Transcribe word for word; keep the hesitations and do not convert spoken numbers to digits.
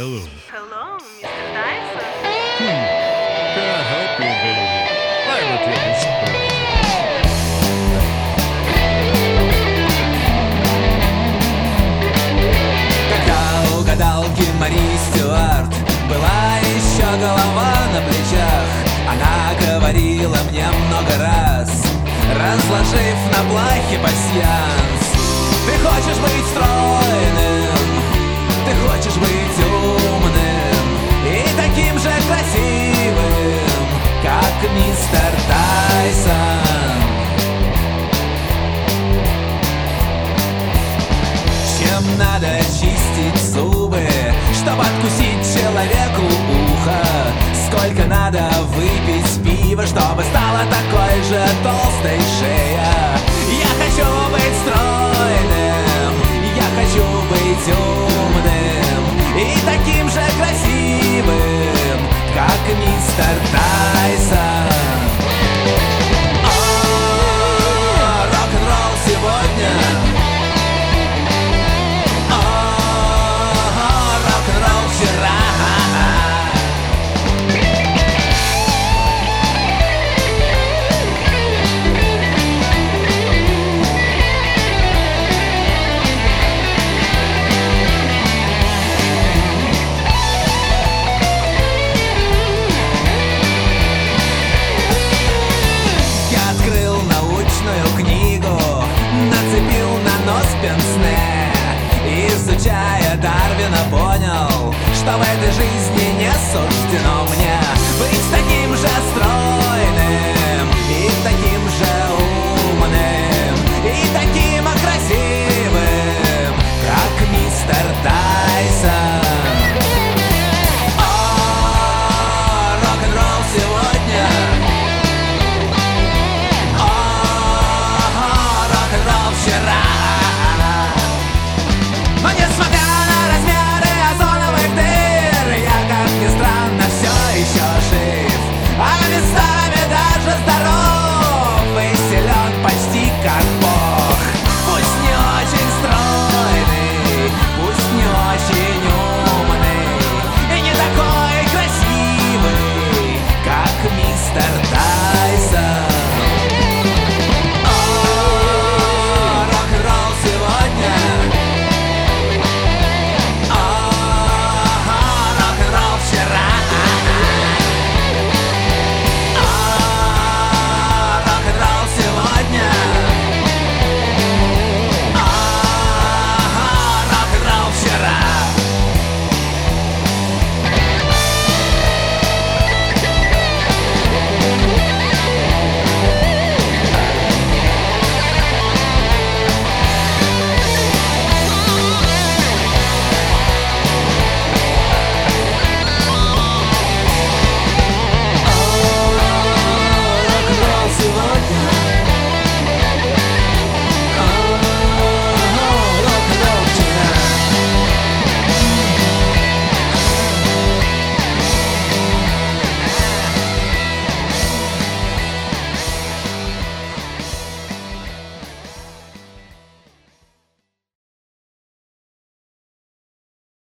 Hello. Hello, мистер Тайсон. Hmm. Can I help you, baby? I'm at your disposal. Когда у гадалки Мари Стюарт была еще голова на плечах, она говорила мне много раз, разложив на плахе пасьянс: ты хочешь быть стройным, ты хочешь быть умным и таким же красивым, как мистер Тайсон. Чем надо чистить зубы, чтобы откусить человеку ухо? Сколько надо выпить пива, чтобы стала такой же толстой шея? Я хочу быть стройным, я хочу быть умным и таким же красивым, как мистер Тайсон. О, рок-н-ролл сегодня. Нацепил на нос пенсне, изучая Дарвина, понял, что в этой жизни не суждено мне быть таким же стройным,